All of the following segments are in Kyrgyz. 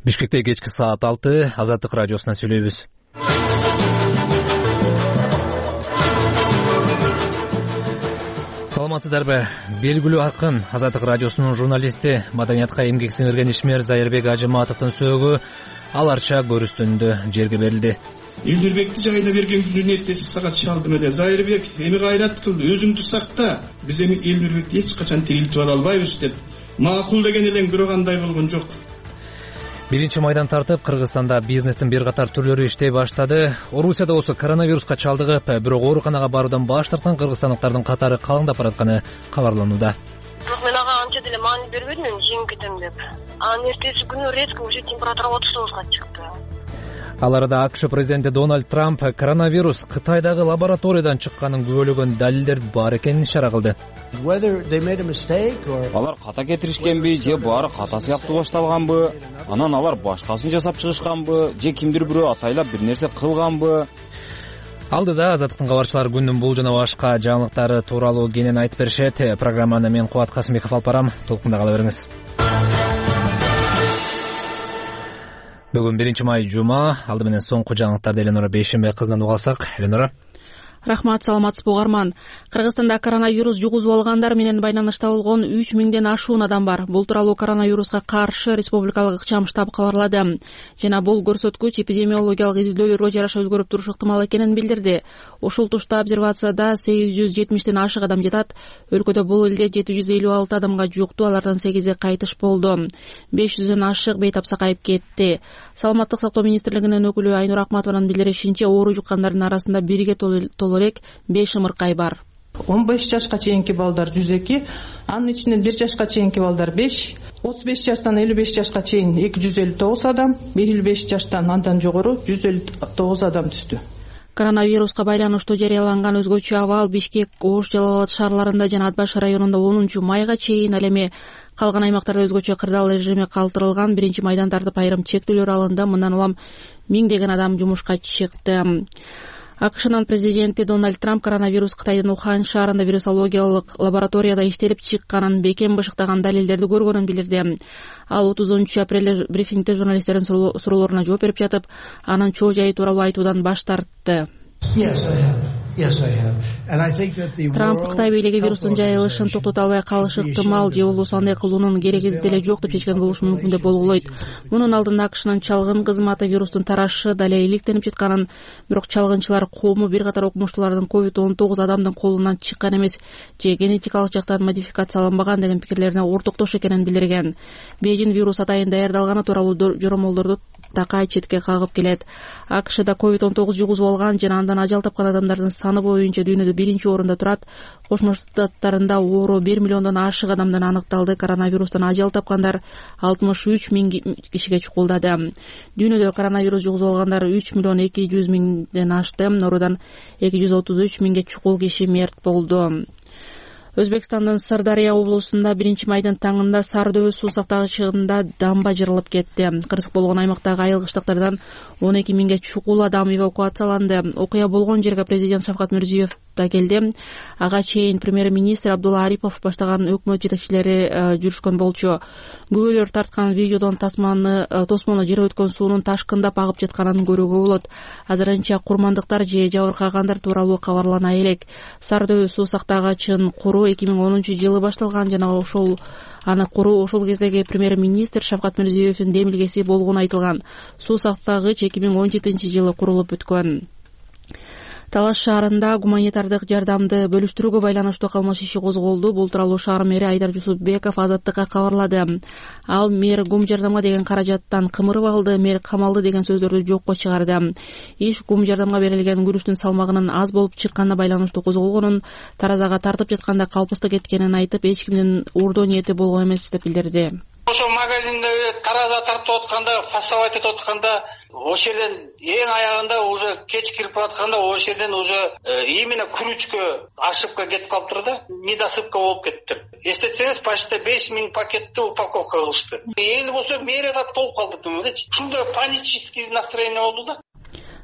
Бишкекте кечки саат 6 Азаттык радиосуна сүйлөйбүз. Саламатсыздарбы? Белгилүү акын Азаттык радиосунун журналисти, маданиятка эмгек сиңирген ишмер Зайырбек Ажыматовдун сөөгү аларча көрүстүндө жерге берилди. Элдирбекти жайына берген күнүн эртеси сагат чалдым эле. Зайырбек, эми кайрат кыл, өзүңдү сакта. Биз эми Элдирбекти эч качан тирилтип ала албайбыз деп. Макул деген элең бирок андай болгон жок. 1-майдан тартып, Кыргызстанда бизнестин бир катар түрлөрү иштей баштады. Орусияда болсо коронавируска чалдыгып, бирок ооруканага баруудан баш тарткан кыргызстандыктардын катары калыңдап баратканы кабарланууда. Бирок мен ага анча деле маани бербедим, мен жеңип кетем деп. Анын эртеси күнү резко уже температура 39га чыкты. Ал арада АКШ президенти Дональд Трамп коронавирус Кытайдагы лабораториядан чыкканын күбөлөгөн далилдер бар экенин ишара кылды. Алар ката кетиришкенби, же баары ката сыяктуу башталганбы, анан алар башкасын жасап чыгышканбы, же кимдир бирөө атайлап бир нерсе кылганбы? Алдыда Азаттыктын кабарчылары күндүн бул жана башка жаңылыктары тууралуу кенен айтып беришет. Программаны мен Кубат Касымбеков алып барам. Толкунда кала бериңиз. Бүгүн 1-май жума. Алды менен соңку жаңылыктарды Эленора Бейшембек кызынан угалсак. Эленора. Рахмат, саламатсызбы угарман. Кыргызстанда коронавирус жугузуп алгандар менен байланышта болгон 3000ден ашуун адам бар. Бул тууралуу коронавируска каршы республикалык ыкчам штаб кабарлады. Жана бул көрсөткүч эпидемиологиялык изилдөөлөргө жараша өзгөрүп турушу ыктымал экенин билдирди. Ушул тушта обсервацияда 870ден ашык адам жатат. Өлкөдө бул элде 756 адамга жукту, алардан 8и кайтыш болду. 500ден ашык бейтап сакайып кетти. Саламаттык сактоо министрлигинин өкүлү Айнур Акматованын билдиришинче, оору жуккандардын арасында бирге толо элек 5 ымыркай бар. 15 жашка чейинки балдар 102, анын ичинен 1 жашка чейинки балдар 5, 35 жаштан 55 жашка чейин 259 адам, 55 жаштан андан жогору 159 адам түштү. Коронавируска байланыштуу жарыяланган өзгөчө абал Бишкек, Ош, Жалал Абад шаарларында жана Атбаш районунда 10-майга чейин, ал эми калган аймактарда өзгөчө кырдаал режими калтырылган. 1-майдан тартып айрым чектөөлөр алынды. Мындан улам миңдеген адам жумушка чыкты. АКШнын президенти Дональд Трамп коронавирус Кытайдын Ухан шаарында вирусологиялык лабораторияда иштелип чыкканын, бекем бышыктаган далилдерди көргөнүн билдирди. Ал 30-апрелде брифингде журналисттердин суроолоруна жооп берип жатып, анын чоо жайы тууралуу айтуудан баш тартты. Трамп Кытай бийлиги вирустун жайылышын токтото албай калышы ыктымал, же болбосо андай кылуунун кереги деле жок деп чечкен болушу мүмкүн деп болгойлойт. Мунун алдында АКШнын чалгын кызматы вирустун тарашы дале иликтенип жатканын, бирок чалгынчылар кому бир катар окумуштуулардын COVID-19 адамдын колунан чыккан эмес, же генетикалык жактан модификацияланбаган деген пикирлерине ортоктош экенин билдирген. Бейжин вирус атайын даярдалганы тууралуу жоромолдорду такай четке кагып келет. АКШда COVID-19 жугузуп алган жана андан ажал тапкан адамдардын саны боюнча дүйнөдө 1-орунда турат. Кошмо Штаттарында оору 1 миллиондон ашык адамдан аныкталды. Коронавирустан ажал тапкандар 63 миң кишиге чукулдады. Дүйнөдө коронавирус жугузуп алгандар 3.200.000ден ашты. Оруудан 233 миңге чукул киши мерт болду. Өзбекстандын Сырдария облусунда 1-майдын таңында Сардөбө суу сактагычында дамба жырылып кетти. Кырсык болгон аймактагы айыл кыштактардан 12 миңге чукул адам эвакуацияланды. Окуя болгон жерге президент Шавкат Мирзиёев да келди. Ага чейин премьер-министр Абдулла Арипов баштаган өкмөт жетекчилери жүрүшкөн болчу. Күбөлөр тарткан видеодон тосмону жер өткөн суунун ташкындап агып жатканын көрүүгө болот. Азырынча курмандыктар же жабыркагандар тууралуу кабарлана элек. Сардөбө суу сактагычын куруу 2010-жылы башталган жана аны куруу ошол кездеги премьер-министр Шавкат Мирзиёевдин демилгеси болгону айтылган. Суу сактагыч 2017-жылы курулуп бүткөн. Талаш шаарында гуманитардык жардамды бөлүштүрүүгө байланыштуу кылмыш иши козголду. Бул тууралуу шаар мэри Айдар Жусупбеков Азаттыкка кабарлады. Ал мэр гум жардамга деген каражаттан кымырып алды, мэр камалды деген сөздөрдү жокко чыгарды. Иш гум жардамга берилген күрүштүн салмагынын аз болуп чыкканына байланыштуу козголгонун, таразага тартып жатканда калпыстык эткенин айтып, эч кимдин уурдоо ниети болгон эмес деп билдирди. Ошо магазинде тараза тартып атканда, фасовать этип атканда, ошол жерден эң аягында уже кеч кирип атканда, ошол жерден уже именно күрүчкө ошибка кетип калыптыр да, недосыпка болуп кетиптир. Эстетсеңиз, почти 5 миң пакетти упаковка кылышты. Эл болсо мэрияда толуп калды демекчи. Ушундай панический настроение болду да.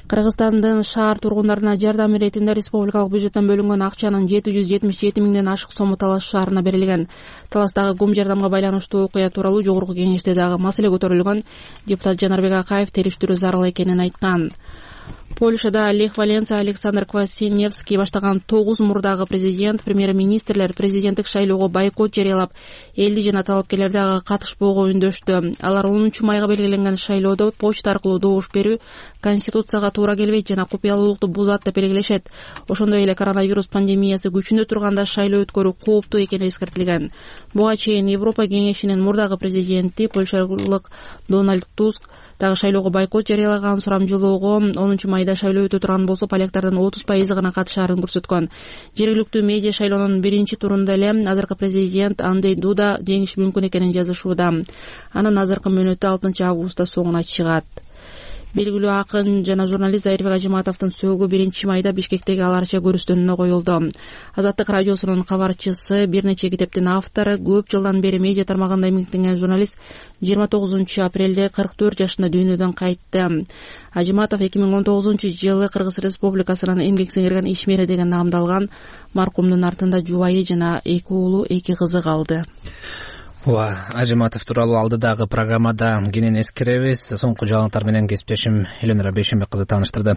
Кыргызстандын шаар тургундарына жардам иретинде республикалык бюджеттен бөлүнгөн акчанын 777 миңден ашык сому Талас шаарына берилген. Таластагы гум жардамга байланыштуу окуя тууралуу жогорку кеңеште дагы маселе көтөрүлгөн. Депутат Жанарбек Акаев териштирүү зарыл экенин айткан. Польшада Лех Валенца, Александр Квасиневский баштаган 9 мурдагы президент, премьер-министрлер президенттик шайлоого бойкот жарыялап, элди жана талапкерлерди ага катышпоого үндөштү. Алар 10 майга белгиленген шайлоодо почта аркылуу добуш берүү конституцияга туура келбейт жана купуялуулукту бузат деп белгилешет. Ошондой эле коронавирус пандемиясы күчүнө турганда шайлоо өткөрүү кооптуу экени эскертилген. Буга чейин Европа кеңешинин мурдагы президенти польшалык Дональд Туск дагы шайлоого бойкот жарыялаган. Сурамжылоого 10 майда шайлоо өтө турган болсо поляктардын 30% гана катышаарын көрсөткөн. Жергиликтүү медиа шайлоонун биринчи турунда эле азыркы президент Андрей Дуда жеңиши мүмкүн экенин жазышууда. Анын азыркы мөөнөтү 6 августта соңуна чыгат. Белгилүү акын жана журналист Зайырбек Ажыматовдун сөөгү 1 майда Бишкектеги аларча көрүстөнүнө коюлду. Азаттык радиосунун кабарчысы, бир нече китептин автору, көп жылдан бери медиа тармагында эмгектенген журналист 29 апрелде 44 жашында дүйнөдөн кайтты. Ажыматов 2019 жылы Кыргыз Республикасынын эмгек сиңирген ишмери деген наамды алган. Маркумдун артында жубайы жана 2 уулу, 2 кызы калды. Ажыматов тууралуу алдыдагы программада кенен эскеребиз. Соңку жаңылыктар менен кесиптешим Эленора Бейшенбек кызы тааныштырды.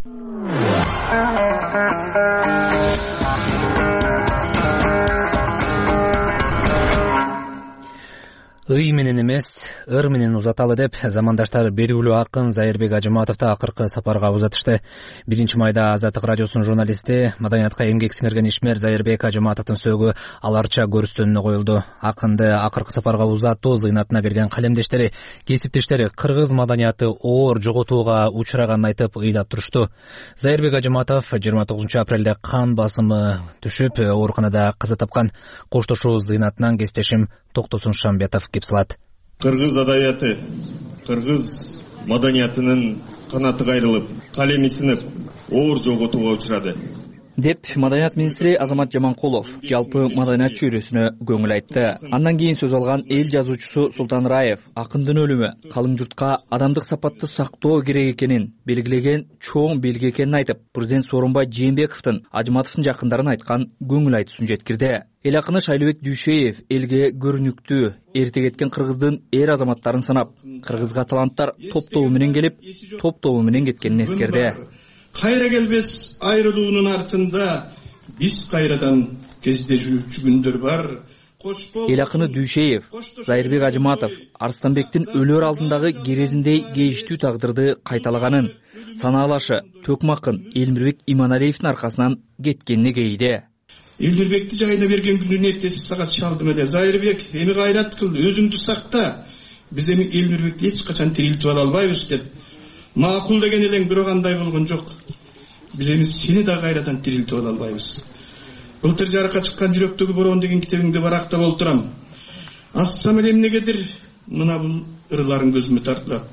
Ый менен эмес, ыр менен узаталы деп замандаштар белгилүү акын Зайырбек Ажыматовду акыркы сапарга узатышты. 1 майда Азаттык радиосунун журналисти, маданиятка эмгек сиңирген ишмер Зайырбек Ажыматовдун сөөгү аларча көрүстөнүнө коюлду. Акынды акыркы сапарга узатуу зыйнатына келген калемдештери, кесиптештери кыргыз маданияты оор жоготууга учураганын айтып ыйлап турушту. Зайырбек Ажыматов 29 апрелде кан басымы түшүп, ооруканада каза тапкан. Коштошуу зыйнатынан кесиптешим Токтосун Шамбетов кепсилат. Кыргыз адабияты, кыргыз маданиятынын канаты кайрылып, калеми сынып, оор жоготууга учурады деп маданият министри Азамат Жаманкулов жалпы маданият чөйрөсүнө көңүл айтты. Андан кийин сөз алган эл жазуучусу Султан Раев акындын өлүмү калың журтка адамдык сапатты сактоо керек экенин белгилеген чоң белги экенин айтып, президент Сооронбай Жээнбековдун Ажыматовдун жакындарын айткан көңүл айтуусун жеткирди. Эл акыны Шайлообек Дүйшеев элге көрүнүктүү эрте кеткен кыргыздын эр азаматтарын санап, кыргызга таланттар топтоо менен келип, топтоо менен кеткенин эскерди. Кайра келбес айрылуунун артында биз кайрадан кездешүүчү күндөр бар. Эл акыны Дүйшеев, Зайырбек Ажыматов Арстанбектин өлөр алдындагы керезиндей кейиштүү тагдырды кайталаганын, санаалашы Төкмакын Элмирбек Иманалиевдин аркасынан кеткенине кейиди. Элмирбекти жайына берген күндүн эртеси сагат чалдым эле. Зайырбек, эми кайрат кыл, өзүңдү сакта. Биз эми Элмирбекти эч качан тирилтип ала албайбыз деп. Макул деген элең бирок андай болгон жок. Биз эми сени да кайрадан тирилтип ала албайбыз. Былтыр жарыкка чыккан Жүрөктөгү бороон деген китебиңди барактап олтурам. Ассам эле эмнегедир мына бул ырларың көзүмө тартылат.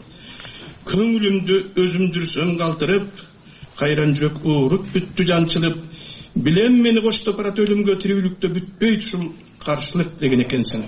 Көңүлүмдү өзүмдүрсөм калтырып, кайран жүрөк ооруп бүттү жанчылып. Билем мени коштоп барат өлүмгө, тирүүлүктө бүтпөйт ушул каршылык деген экенсиң.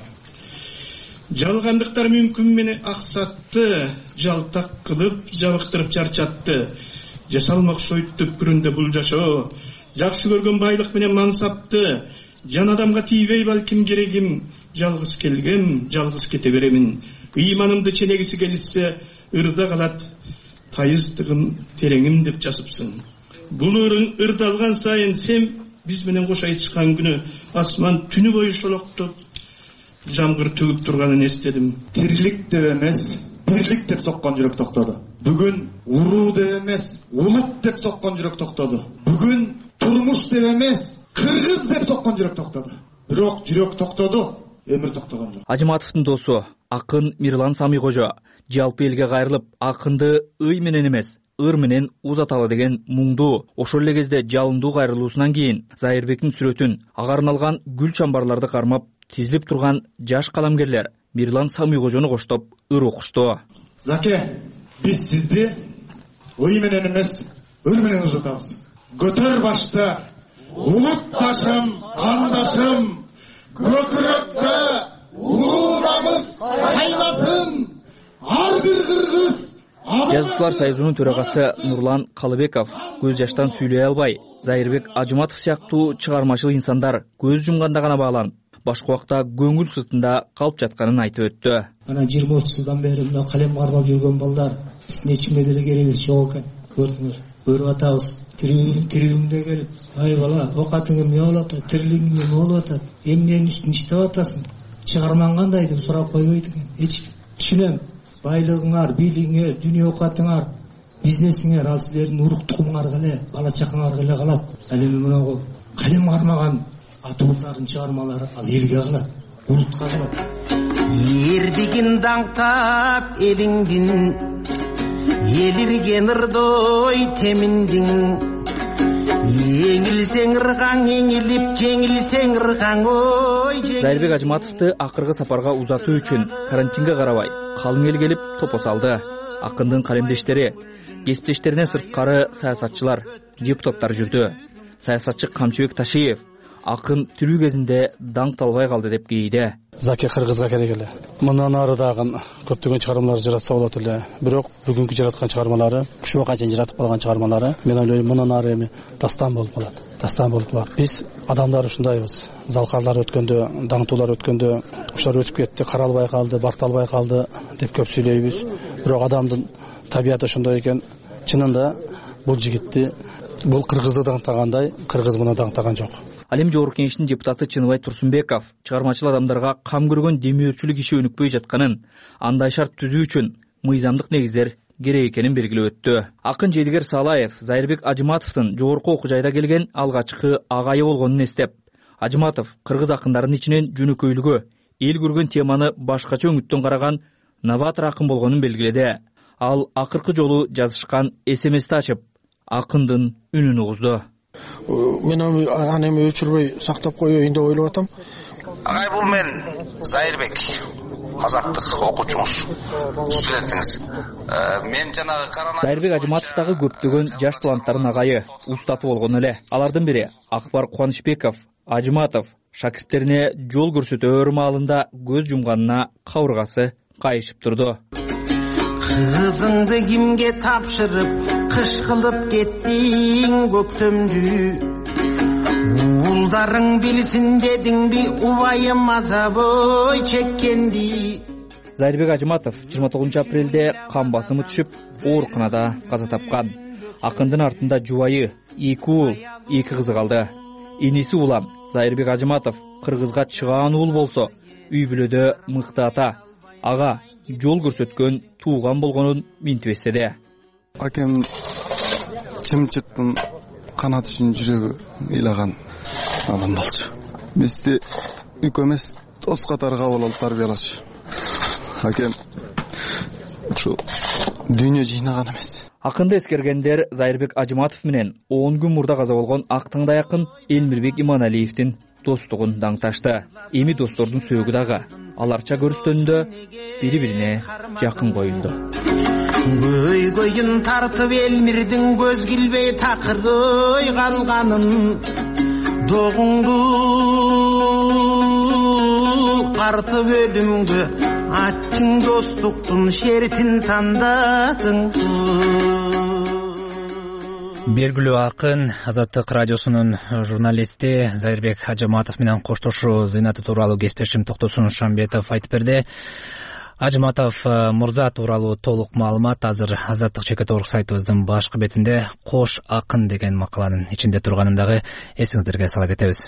Жалгандыктар мүмкүн мени аксатты, жалтак кылып, жабыктырып чарчатты. Жасалмак шойт түпкүрүндө бул жашоо, жакшы көргөн байлык менен мансапты. Жан адамга тийбей балким керегим, жалгыз келгем, жалгыз кете беремин. Ыйманымды ченегиси келишсе, ырда калат, тайыздыгым тереңим деп жазыпсың. Бул ырың ырдалган сайын сен биз менен кош айтышкан күнү асман түнү бою шолоктоп жамгыр төгүп турганын эстедим. Тирлик деп эмес, бирлик деп соккон жүрөк токтоду. Бүгүн уруу деп эмес, улут деп соккон жүрөк токтоду. Бүгүн турмуш деп эмес, кыргыз деп соккон жүрөк токтоду. Бирок жүрөк токтоду, өмүр токтогон жок. Ажыматовдун досу акын Мирлан Самийкожо жалпы элге кайрылып, акынды ый менен эмес, ыр менен узаталы деген муңду, ошол эле кезде жалындуу кайрылуусунан кийин Зайырбектин сүрөтүн, ага арналган гүл чамбарларды кармап тизилип турган жаш каламгерлер Мирлан Самийкожону коштоп ыр окушту. Заке, биз сизди ой менен эмес, ыр менен узатабыз. Көтөр башты, улут ташым, кандашым, көкүрөктө улуунамыз кайнасын. Ар бир кыргыз Жазуучулар союзунун төрагасы Нурлан Калыбеков көз жаштан сүйлөй албай, Зайырбек Ажыматов сыяктуу чыгармачыл инсандар көз жумганда гана бааланып, башка убакта көңүл сыртында калып жатканын айтып өттү. Анан 20-30 жылдан бери мына калем кармап жүргөн балдар биздин эчимге деле кереги жок экен. Көрдүңөр, көрүп атабыз. Тирүүңдө келип, ай бала, окатың эмне болуп атат, тирилигиң эмне болуп атат, эмненин үстүн иштеп атасың, чыгармаң кандай деп сурап койбойт экен. Эч түшүнөм. Байлыгыңар, бийлигиңер, дүйнө окуатыңар, бизнесиңер ал силердин урук тукумуңарга эле, бала чакаңарга эле калат. Ал эми мына калем кармаган ата уулдардын чыгармалары ал элге калат, улутка калат. Эрдигин даңктап элиңдин, элирген ырдой теминдиң. Еңилсең ыргаң, эңилип жеңилсең ыргаң, ой. Зайырбек Ажыматовду акыркы сапарга узатуу үчүн карантинге карабай калың эл келип топо салды. Акындын калемдештери, кесиптештеринен сырткары саясатчылар, депутаттар жүрдү. Саясатчы Камчыбек Ташиев акын тирүү кезинде даңкталбай калды деп кейиди. Заке кыргызга керек эле. Мындан ары дагы көптөгөн чыгармалар жаратса болот эле. Бирок бүгүнкү жараткан чыгармалары, ушуга канча жаратып калган чыгармалары, мен ойлойм мындан ары эми дастан болуп калат. Дастан болуп калат. Биз адамдар ушундайбыз. Залкарлар өткөндө, даңтуулар өткөндө, ушулар өтүп кетти, каралбай калды, барталбай калды деп көп сүйлөйбүз. Бирок адамдын табияты ошондой экен. Чынында бул жигитти, бул кыргызды даңтагандай, кыргыз муну даңтаган жок. Ал эми жогорку кеңештин депутаты Чыныбай Турсунбеков чыгармачыл адамдарга кам көргөн демөөрчүлүк иши өнүкпөй жатканын, андай шарт түзүү үчүн мыйзамдык негиздер керек экенин белгилеп өттү. Акын Жедигер Салаев Зайырбек Ажыматовдун жогорку окуу жайда келген алгачкы агайы болгонун эстеп, Ажыматов кыргыз акындарынын ичинен жөнөкөйлүгү, эл көргөн теманы башкача өңүттөн караган новатор акын болгонун белгиледи. Ал акыркы жолу жазышкан СМСти ачып, акындын үнүн угузду. Мен аны эми өчүрбөй сактап коеюн деп ойлоп атам. Агай, бул мен Зайырбек, казактык окуучумуз, студентиңиз. Мен жанагы Зайырбек Ажыматовдагы көптөгөн жаш таланттардын агайы, устаты болгон эле. Алардын бири Акбар Кубанычбеков. Ажыматов шакирттерине жол көрсөтөөр маалында көз жумганына кабыргасы кайышып турду. Кызыңды кимге тапшырып, кыш кылып кеттиң көктөмдү. Уулдарың билсин дедиңби, убайым азабы чеккенди. Зайырбек Ажыматов 29 апрелде кан басымы түшүп, ооруканада каза тапкан. Акындын артында жубайы, 2 уул, 2 кызы калды. Иниси улам Зайырбек Ажыматов кыргызга чыгаан уул болсо, үй бүлөдө мыкты ата, ага, жол көрсөткөн тууган болгонун минтип эстеди. Акем чымчыктын канат үчүн жүрөгү ыйлаган адам болчу. Бизди үк эмес, дос катары кабыл алып тарбиялачу. Акем ушу дүйнө жыйнаган эмес. Акынды эскергендер Зайырбек Ажыматов менен 10 күн мурда каза болгон Актаңдай акын Элмирбек Иманалиевдин достугун даңташты. Эми достордун сөөгү дагы аларча көрүстөндө бири-бирине жакын коюлду. Көйгөйүн тартып Элмирдин көз килбей такырдай калганын, догуңду картып өлүмгө аттың достуктун шертин тандадың. Белгилүү акын, Азаттык радиосунун журналисти Зайырбек Ажыматов менен коштошуу зыйнаты тууралуу кесиптешим Токтосун Шамбетов айтып берди. Ажыматов мырза тууралуу толук маалымат азыр Азаттык чекит орг сайтыбыздын башкы бетинде Кош акын деген макаланын ичинде турганын дагы эсиңиздерге сала кетебиз.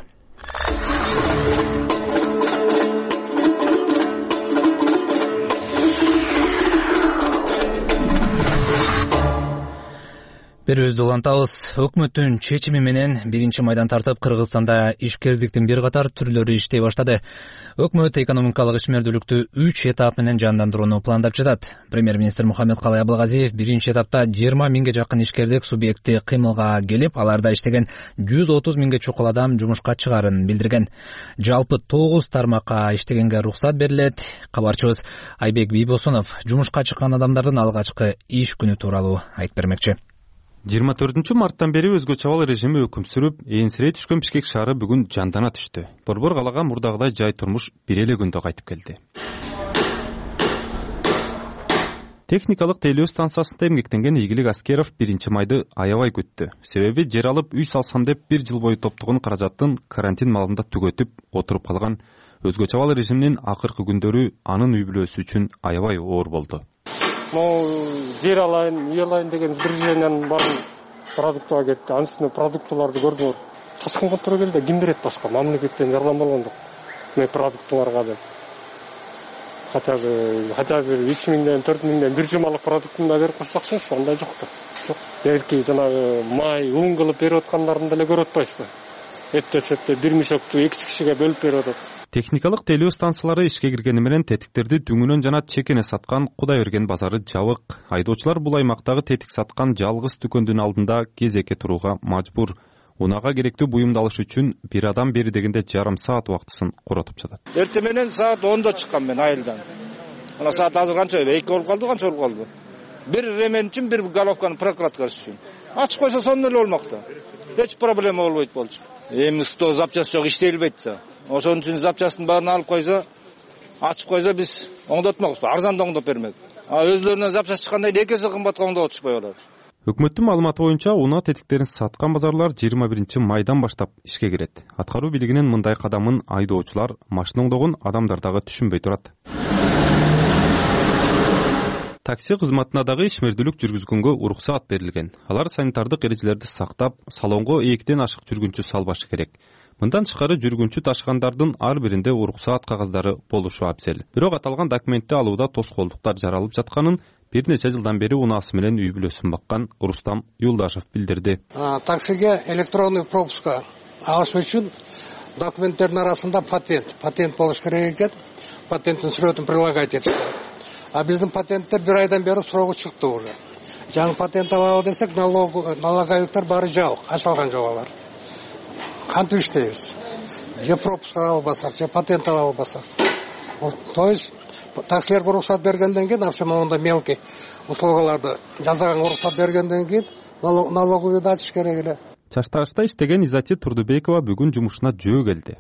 Берүүбүздү улантабыз. Өкмөттүн чечими менен 1-майдан тартып Кыргызстанда ишкердиктин бир катар түрлөрү иштей баштады. Өкмөт экономикалык ишмердүүлүктү 3 этап менен жандандырууну пландап жатат. Премьер-министр Мухаммедкалый Абылгазиев 1 этапта 20 миңге жакын ишкердик субъекти кыймылга келип, аларда иштеген 130 миңге чукул адам жумушка чыгаарын билдирген. Жалпы 9 тармакка иштегенге уруксат берилет. Кабарчыбыз Айбек Бийбосунов жумушка чыккан адамдардын алгачкы иш күнү тууралуу айтып бермекчи. 24 марттан бери өзгөчө абал режими өкүм сүрүп, ээнсирей түшкөн Бишкек шаары бүгүн жандана түштү. Борбор калага мурдагыдай жай турмуш бир эле күндө кайтып келди. Техникалык тейлөө станциясында эмгектенген Ийгилик Аскеров 1-майды аябай күттү. Себеби жер алып үй салсам деп 1 жыл бою топтогон каражаттын карантин маалында түгөтүп отуруп калган. Өзгө чабал режимдин акыркы күндөрү анын үй бүлөсү үчүн аябай оор болду. Жер алайын, үй алайын деген сбережениянын баарын продуктага кетти. Анын үстүнө продукталарды көрдүңөр. Ташкынга туура келди. Ким берет башка? Мамлекеттен жардам болгондук. Мен продуктуңарга деп. Хотя бы 3000ден 4000ден бир жумалык продуктун да берип койсокчу, андай жок да. Жок. Белки жанагы май, ун кылып берип аткандарын деле көрүп атпайсызбы? Эптеп бир мешокту 2 кишиге бөлүп берип атат. Техникалык тейлөө станциялары ишке киргени менен тетиктерди дүңүнөн жана чекене саткан Кудайберген базары жабык. Айдоочулар бул аймактагы тетик саткан жалгыз дүкөндүн алдында кезекке турууга мажбур. Унага керектүү буюмду алыш үчүн бир адам бери дегенде жарым саат убактысын коротуп жатат. Эртең менен саат 10да чыккан мен айылдан. Ана саат азыр канча? 2 болуп калды, канча болуп калды? Бир ремень үчүн, бир головканы прокладкасы үчүн. Ачып койсо сонун эле болмокто. Эч проблема болбойт болчу. Эми сто запчасть жок, иштей албайт да. Ошон үчүн запчастын баарын алып койсо, ачып койсо биз оңдотмокпуз, арзанда оңдоп бермек. Өзлөрүнөн запчасть чыкканда 2 эсе кымбатка оңдоп отушпай алат. Өкмөттүн маалыматы боюнча унаа тетиктерин саткан базарлар 21-майдан баштап ишке кирет. Аткаруу бийлигинин мындай кадамын айдоочулар, машина оңдогон адамдар дагы түшүнбөй турат. Такси кызматына дагы ишмердүүлүк жүргүзгөнгө уруксаат берилген. Алар санитардык эрежелерди сактап, салонго 2ден ашык жүргүнчү салбашы керек. Мындан тышкары жүргүнчү ташыгандардын ар биринде уруксаат кагаздары болушу абзел. Бирок аталган документти алууда тоскоолдуктар жаралып жатканын бир нече жылдан бери унаасы менен үй бүлөсүн баккан Рустам Юлдашев билдирди. Таксиге электронный пропуска алыш үчүн документтердин арасында патент болуш керек экен. Патенттин сүрөтүн прилагать этип. А биздин патенттер бир айдан бери суроого чыкты уже. Жаңы патент алалы десек, налоговиктер баары жабык, ачылган жок алар. Кантип иштейбиз? Же пропуск албасак, же патент албасак. То есть таксилерге уруксат бергенден кийин, вообще мондай мелкий услугаларды жасаганга уруксат бергенден кийин налоговыйды ачыш керек эле. Чаштагышта иштеген Изати Турдубекова бүгүн жумушуна жөө келди.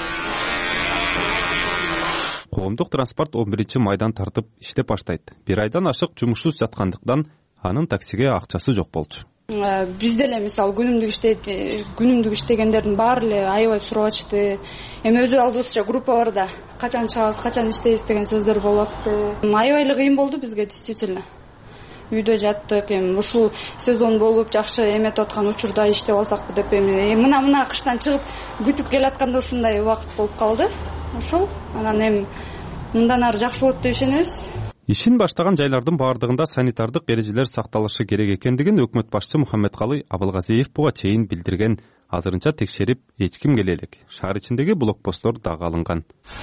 Коомдук транспорт 11-майдан тартып иштеп баштайт. Бир айдан ашык жумушсуз жаткандыктан анын таксиге акчасы жок болчу. Биз деле мисалы күнүмдүк иштегендердин баары эле аябай сурабачты. Эми өзү алдыбызча группа бар да, качан чыгабыз, качан иштейбиз деген сөздөр болуп атты. Аябай эле кыйын болду бизге действительно. Үйдө жаттык, эми ушул сезон болуп жакшы эметип аткан учурда иштеп алсакпы деп эми мына кыштан чыгып күтүп келатканда ушундай убакыт болуп калды. Ошол анан эми мындан ары жакшы болот деп ишенебиз. Ишин баштаган жайлардын баардыгында санитардык эрежелер сакталышы керек экендигин өкмөт башчы Мухаммедкалый Абылгазиев буга чейин билдирген. Азырынча текшерип эч ким келе элек. Шаар ичиндеги блокпосттор дагы алынган.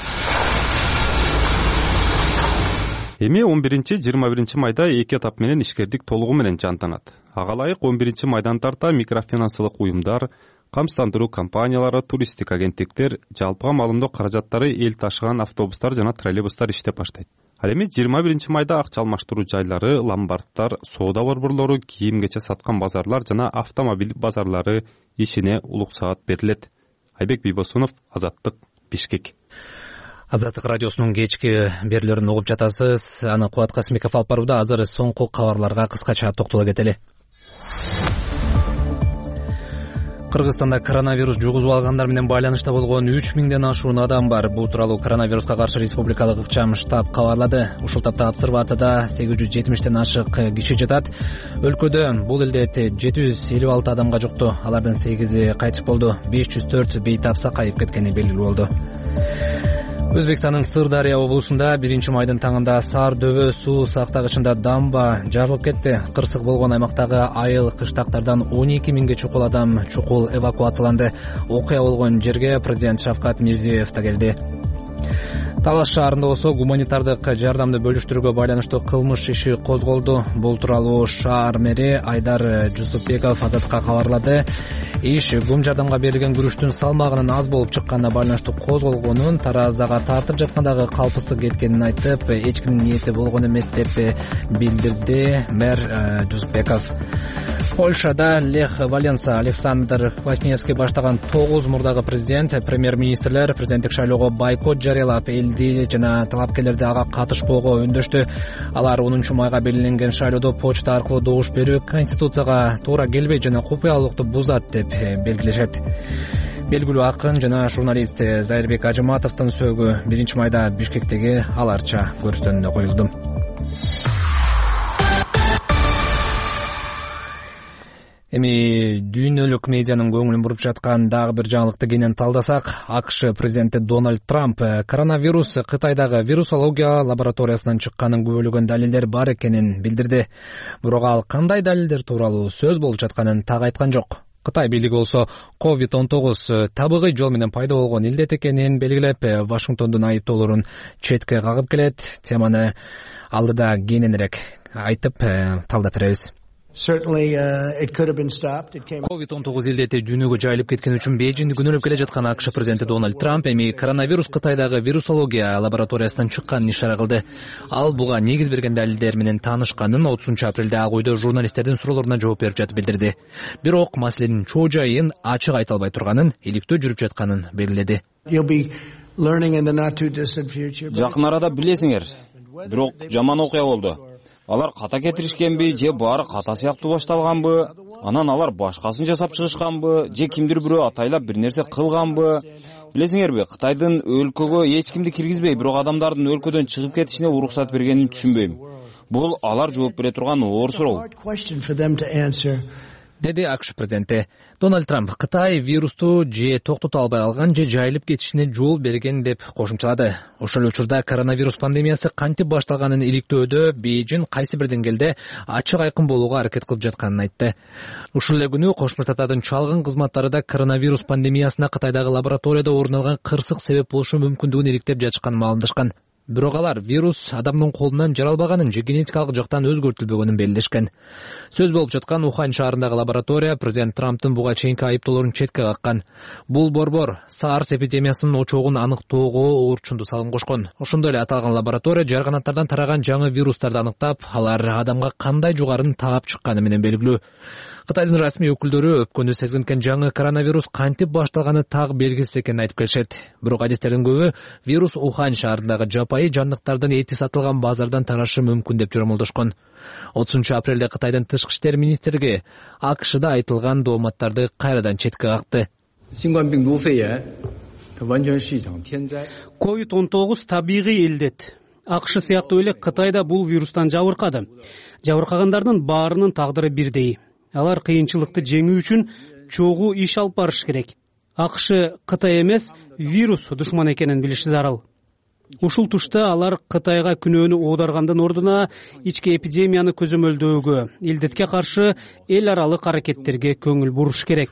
Эми 11-21 майда 2 этап менен ишкердик толугу менен жанданат. Ага ылайык 11-майдан тарта микрофинансылык уюмдар, камсыздандыруу компаниялары, туристтик агенттиктер, жалпыга маалымдоо каражаттары, эл ташыган автобустар жана троллейбустар иштеп баштайт. Ал эми 21-майда акча алмаштыруу жайлары, ломбарддар, соода борборлору, кийим-кече саткан базарлар жана автомобиль базарлары ишине уруксаат берилет. Айбек Бийбосунов, Азаттык, Бишкек. Азаттык радиосунун кечки берүүлөрүн угуп жатасыз. Аны Кубат Касымбеков алып барууда. Азыр соңку кабарларга кыскача токтоло кетели. Кыргызстанда коронавирус жугузуп алгандар менен байланышта болгон 3000ден ашуун адам бар. Бул тууралуу коронавируска каршы республикалык ыкчам штаб кабарлады. Ушул тапта обсервацияда 870ден ашык киши жатат. Өлкөдө бул илдет 756 адамга жукту. Алардын 8-и кайтыш болду. 504 бейтап сакайып кеткени белгилүү болду. Өзбекстандын Сырдария облусунда 1-майдын таңында Сар дөбө суу сактагычында дамба жарылып кетти. Кырсык болгон аймактагы айыл кыштактардан 12 миңге чукул адам чукул эвакуацияланды. Окуя болгон жерге президент Шавкат Мирзиёев да келди. Талаш шаарында болсо гуманитардык жардамды бөлүштүрүүгө байланыштуу кылмыш иши козголду. Бул тууралуу шаар мэри Айдар Жусупбеков Азаттыкка кабарлады. Иш гум жардамга берилген күрүчтүн салмагынын аз болуп чыкканына байланыштуу козголгонун, таразага тартып жаткандагы калпыстык кеткенин айтып, эч кимдин ниети болгон эмес деп билдирди мэр Жусупбеков. Польшада Лех Валенса, Александр Квасневский баштаган 9 мурдагы президент, премьер-министрлер президенттик шайлоого бойкот жарыялап, элди жана талапкерлерди ага катышпоого үндөштү. Алар 10 майга белгиленген шайлоодо почта аркылуу добуш берүү конституцияга туура келбейт жана купуялыкты бузат деп белгилешет. Белгилүү акын жана журналист Зайырбек Ажыматовдун сөөгү 1 майда Бишкектеги аларча көрсөтүүнүнө коюлду. Эми дүйнөлүк медианын көңүлүн буруп жаткан дагы бир жаңылыкты кенен талдасак, АКШ президенти Дональд Трамп коронавирус Кытайдагы вирусология лабораториясынан чыкканын күбөлөгөн далилдер бар экенин билдирди. Бирок ал кандай далилдер тууралуу сөз болуп жатканын так айткан жок. Кытай бийлиги болсо COVID-19 табигый жол менен пайда болгон илдет экенин белгилеп, Вашингтондун айыптоолорун четке кагып келет. Теманы алдыда кененирээк айтып талдап беребиз. COVID-19 илдети дүйнөгө жайылып кеткен үчүн Бейжиңди күнөөлөп келе жаткан АКШ президенти Дональд Трамп эми коронавирус Кытайдагы вирусология лабораториясынан чыкканын ишара кылды. Ал буга негиз берген далилдер менен таанышканын 30 апрелде Ак үйдө журналисттердин суроолоруна жооп берип жатып билдирди. Бирок маселенин чоо жайын ачык айта албай турганын, иликтөө жүрүп жатканын белгиледи. Жакын арада билесиңер, бирок жаман окуя болду. Алар ката кетиришкенби, же баары ката сыяктуу башталганбы, анан алар башкасын жасап чыгышканбы, же кимдир бирөө атайлап бир нерсе кылганбы? Билесиңерби, Кытайдын өлкөгө эч кимди киргизбей, бирок адамдардын өлкөдөн чыгып кетишине уруксат бергенин түшүнбөйм. Бул алар жооп бере турган оор суроо. Деди АКШ президенти. Дональд Трамп Кытай вирусту же токтото албай алган, же жайылып кетишине жол берген деп кошумчалады. Ошол учурда коронавирус пандемиясы кантип башталганын иликтөөдө Бейжиң кайсы бир деңгээлде ачык айкын болууга аракет кылып жатканын айтты. Ушул эле күнү Кошмо Штаттардын чалгын кызматтары да коронавирус пандемиясына Кытайдагы лабораторияда орун алган кырсык себеп болушу мүмкүндүгүн иликтеп жатышканын маалымдашкан. Бирок алар вирус адамдын колунан жаралбаганын же генетикалык жактан өзгөртүлбөгөнүн белгилешкен. Сөз болуп жаткан Ухань шаарындагы лаборатория президент Трамптын буга чейинки айыптоолорун четке каккан. Бул борбор SARS эпидемиясынын очогун аныктоого орчунду салым кошкон. Ошондой эле аталган лаборатория жарганаттардан тараган жаңы вирустарды аныктап, алар адамга кандай жугарын таап чыкканы менен белгилүү. Кытайдын расмий өкүлдөрү өпкөнү сезгенкен жаңы коронавирус кантип башталганы так белгисиз экенин айтып келишет. Бирок адистердин көбү вирус Ухань шаарындагы жапайы жандыктардын эти сатылган базардан тарашы мүмкүн деп жоромолдошкон. 30 апрелде Кытайдын тышкы иштер министрлиги АКШда айтылган дооматтарды кайрадан четке какты. COVID-19 табигый илдет. АКШ сыяктуу эле Кытайда бул вирустан жабыркады. Жабыркагандардын баарынын тагдыры бирдей. Алар кыйынчылыкты жеңүү үчүн чогуу иш алып барыш керек. АКШ Кытай эмес, вирус душман экенин билиши зарыл. Ушул тушта алар Кытайга күнөөнү оодаргандын ордуна ички эпидемияны көзөмөлдөөгө, илдетке каршы эл аралык аракеттерге көңүл буруш керек.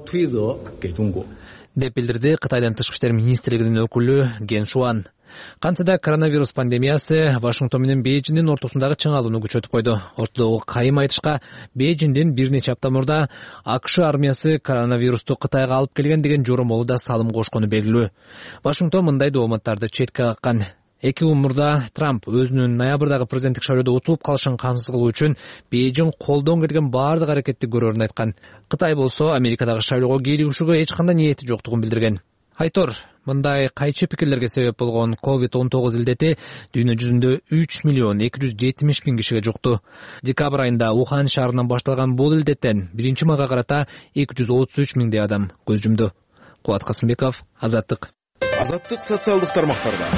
Деп билдирди Кытайдын тышкы иштер министрлигинин өкүлү Ген Шуан. Кантсе да коронавирус пандемиясы Вашингтон менен Бейжиңдин ортосундагы чыңалууну күчөтүп койду. Ортодогу кайым айтышка Бейжиңдин бир нече апта мурда АКШ армиясы коронавирусту Кытайга алып келген деген жоромолу да салым кошкону белгилүү. Вашингтон мындай дооматтарды четке каккан. 2 күн мурда Трамп өзүнүн ноябрдагы президенттик шайлоодо утулуп калышын камсыз кылуу үчүн Бейжиң колдон келген баардык аракетти көрөрүн айткан. Кытай болсо Америкадагы шайлоого кийлигишүүгө эч кандай ниети жоктугун билдирген. Айтор, мындай кайчы пикирлерге себеп болгон COVID-19 илдети дүйнө жүзүндө 3.270.000 кишиге жукту. Декабрь айында Ухань шаарынан башталган бул илдеттен 1 майга карата 233.000 адам көз жумду. Кубат Касымбеков, Азаттык. Азаттык социалдык тармактарда.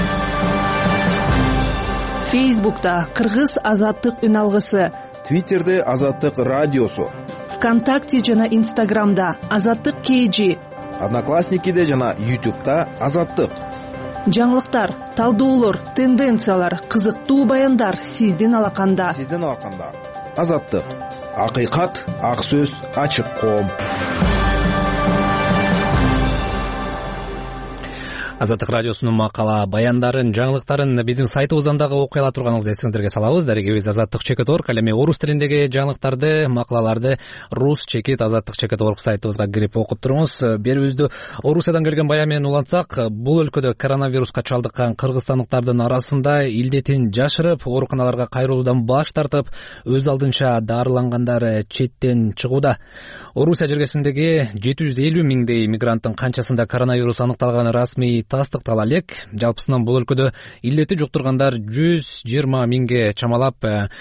Фейсбукта Кыргыз Азаттык үн алгысы. Твиттерде Азаттык радиосу. ВКонтакте жана Инстаграмда Азаттык KG. Одноклассникиде жана YouTube'да Азаттык. Жаңылыктар, талдоолор, тенденциялар, кызыктуу баяндар сиздин алаканда. Азаттык. Акыйкат, ак сөз, ачык коом. Азаттык радиосунун макала баяндарын, жаңылыктарын биздин сайтыбыздан дагы окуй ала турганыңызды эсиңиздерге салабыз. Дарегибиз azattik.org. Ал эми орус тилиндеги жаңылыктарды, макалаларды rus.azattik.org сайтыбызга кирип окуп туруңуз. Берүүбүздү Орусиядан келген баян менен улантсак, бул өлкөдө коронавируска чалдыккан кыргызстандыктардын арасында илдетин жашырып, ооруканаларга кайрылуудан баш тартып, өз алдынча дарылангандар четтен чыгууда. Орусия жергесиндеги 750 миңдей мигранттын канчасында коронавирус аныкталганы расмий тастыктала элек. Жалпысынан бул өлкөдө илдети жуктургандар 120 миңге чамалап,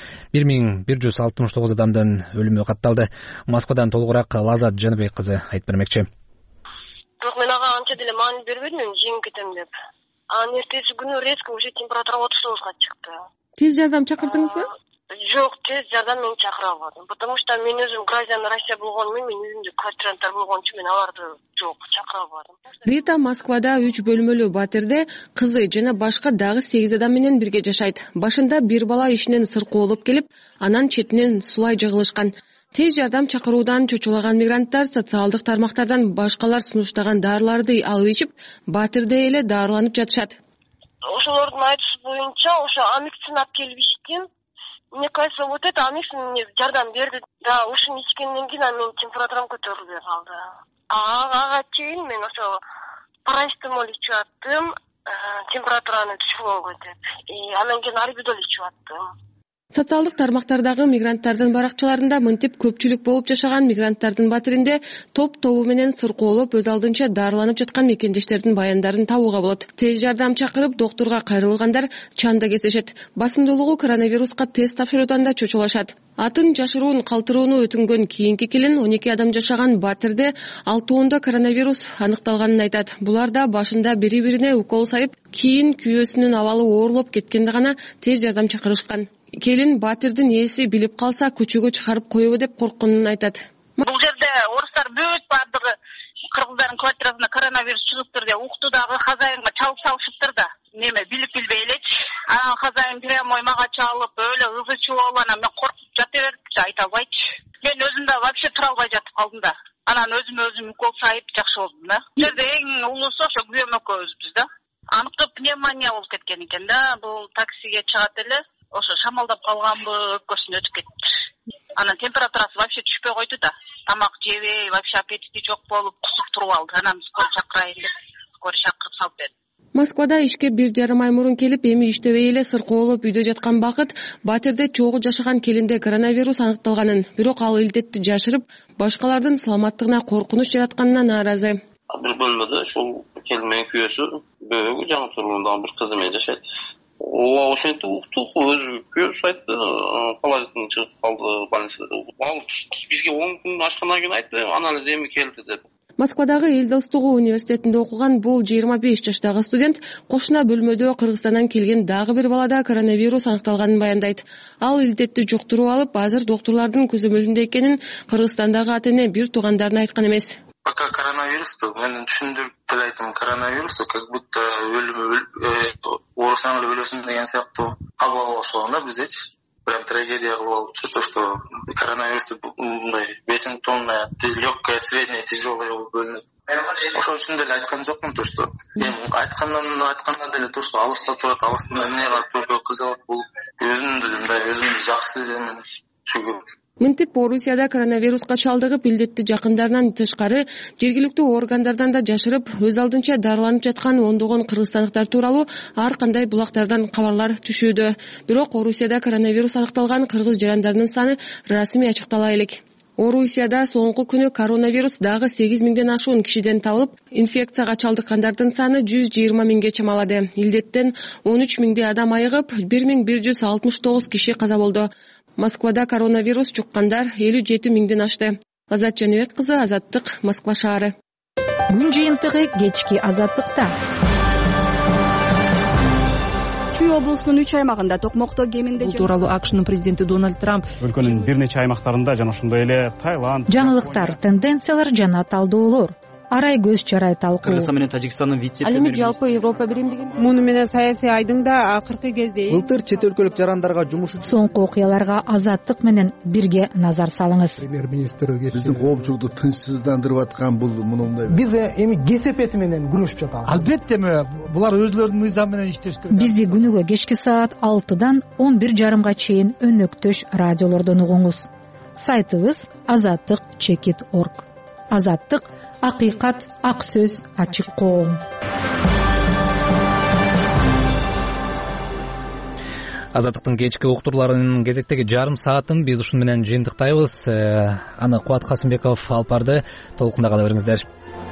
1169 адамдын өлүмү катталды. Москвадан толугураак Лазат Жаныбек кызы айтып бермекчи. Бирок мен ага анча деле маани бербедим, жеңип кетем деп. Анан эртеси күнү резко уже температура 39га чыкты. Тез жардам чакырдыңызбы? Жок, тез жардам мен чакыра албадым. Потому что мен өзүм гражданин Россия болгону менен, мен өзүмдү квартиранттар болгон үчүн мен аларды жок чакыра албадым. Рита Москвада 3 бөлмөлүү батирде кызы жана башка дагы 8 адам менен бирге жашайт. Башында бир бала ишинен сыркоолоп келип, анан четинен сулай жыгылышкан. Тез жардам чакыруудан чочулаган мигранттар социалдык тармактардан башкалар сунуштаган дарыларды алып ичип, батирде эле дарыланып жатышат. Ошолордун айтышы боюнча, ошо амиксин алып келип ичтим. Мне кажется, вот это амиксин мне жардам берди. Да, ушуну ичкенден кийин мен температурам көтөрүлбөй калды. Ага чейин мен ошо парастимол ичип аттым, температураны түшүргөнгө деп. Анан кийин арбидол ичип аттым. Социалдык тармактардагы мигранттардын баракчаларында мынтип көпчүлүк болуп жашаган мигранттардын батиринде топ-тобу менен сыркоолоп, өз алдынча дарыланып жаткан мекендештердин баяндарын табууга болот. Тез жардам чакырып, доктурга кайрылгандар чанда кездешет. Басымдуулугу коронавируска тест тапшыруудан да чочулашат. Атын жашыруун калтырууну өтүнгөн кийинки келин 12 адам жашаган батирде 6 коронавирус аныкталганын айтат. Буларда башында бири-бирине укол сайып, кийин күйөөсүнүн абалы оорлоп кеткенде гана тез жардам чакырышкан. Келин батирдин ээси билип калса көчөгө чыгарып коебу деп коркконун айтат. Бул жерде орустар бүт бардыгы кыргыздардын квартирасына коронавирус чыгыптыр деп укту дагы, хозяинга чалып салышыптыр да. Неме билип-билбей элечи. Анан хозяин прямой мага чалып, өлө ызычуу болуп, анан мен коркуп жата бердимчи, айта албайчы. Мен өзүм да вообще тура албай жатып калдым да. Анан өзүм укол сайып жакшы болдум да. Бул жерде эң улуусу ошо күйөөм экөөбүзбүз да. Аныктуу пневмония болуп кеткен экен да. Бул таксиге чыгат эле. Ошо шамалдап калганбы, өпкөсүн өтүп кетти. Анан температурасы вообще түшпөй койду да. Тамак жебей, вообще аппетити жок болуп, кусуп туруп алды. Анан скорый чакырайын деп, скорый чакырып салып берди. Москвада ишке 1,5 ай мурун келип, эми иштебей эле сыркоолоп үйдө жаткан Бакыт батирде чогуу жашаган келинде коронавирус аныкталганын, бирок ал илдетти жашырып, башкалардын саламаттыгына коркунуч жаратканына нааразы. Бир бөлмөдө ушул келин менен күйөөсү бөөгү жаңы туругундагы бир кызы менен жашайт. Ошентип уктук, өзү күйөөсү айтты, положительный чыгып калды больницада. Ал бизге 10 күн ачкандан кийин айтты, анализ эми келди деп. Москвадагы Эл достугу университетинде окуган бул 25 жаштагы студент кошуна бөлмөдө Кыргызстандан келген дагы бир балада коронавирус аныкталганын баяндайт. Ал илдетти жуктуруп алып, азыр доктурлардын көзөмөлүндө экенин Кыргызстандагы ата-эне бир туугандарына айткан эмес. Пока коронавирусту мен түшүндүрүп деле айтам, коронавирусту как будто оорусаң эле өлөсүң деген сыяктуу кабыл алып алышкан да биздечи. Прям трагедия кылып алыпчы, то что коронавирусту мындай бессимптомная, легкая, средняя, тяжелая болуп бөлүнөт. Ошол үчүн деле айткан жокмун, то что эми айткандан деле то что алыста турат, алыстан эмне кылып кызыгат болуп, өзүмдү жакшы сезем шүгүр. Мынтип Орусияда коронавируска чалдыгып, илдетти жакындарынан тышкары жергиликтүү органдардан да жашырып, өз алдынча дарыланып жаткан ондогон кыргызстандыктар тууралуу ар кандай булактардан кабарлар түшүүдө. Бирок Орусияда коронавирус аныкталган кыргыз жарандардын саны расмий ачыктала элек. Орусияда соңку күнү коронавирус дагы 8 миңден ашуун кишиден табылып, инфекцияга чалдыккандардын саны 120 миңге чамалады. Илдеттен 13 миңдей адам айыгып, 1169 киши каза болду. Москвада коронавирус жуккандар 57 миңден ашты. Лазат Жаныбек кызы, Азаттык, Москва шаары. Күн жыйынтыгы кечки Азаттыкта. Чүй облусунун 3 аймагында токмокто кеминде бул тууралуу АКШнын президенти Дональд Трамп өлкөнүн бир нече аймактарында жана ошондой эле Таиланд. Жаңылыктар, тенденциялар жана талдоолор. арай көз чарай талкуу. Кыргызстан менен Тажикстандын вице ал эми жалпы Европа биримдиги муну менен саясий айдың да акыркы кезде былтыр чет өлкөлүк жарандарга жумуш үчүн соңку окуяларга Азаттык менен бирге назар салыңыз. Премьер-министр биздин коомчулукту тынчсыздандырып аткан бул мындай. Биз эми кесепети менен күрөшүп жатабыз. Албетте булар өзлөрүнүн мыйзамы менен иштеш керек. Бизди күнүгө кечки саат 6-дан 11:30 чейин өнөктөш радиолордон угуңуз. Сайтыбыз azattik.org. Азаттык — акыйкат, ак сөз, ачык коом. Азаттыктын кечки уктурларынын кезектеги жарым саатын биз ушун менен жыйынтыктайбыз. Аны Кубат Касымбеков алып барды. Толкунда кала бериңиздер.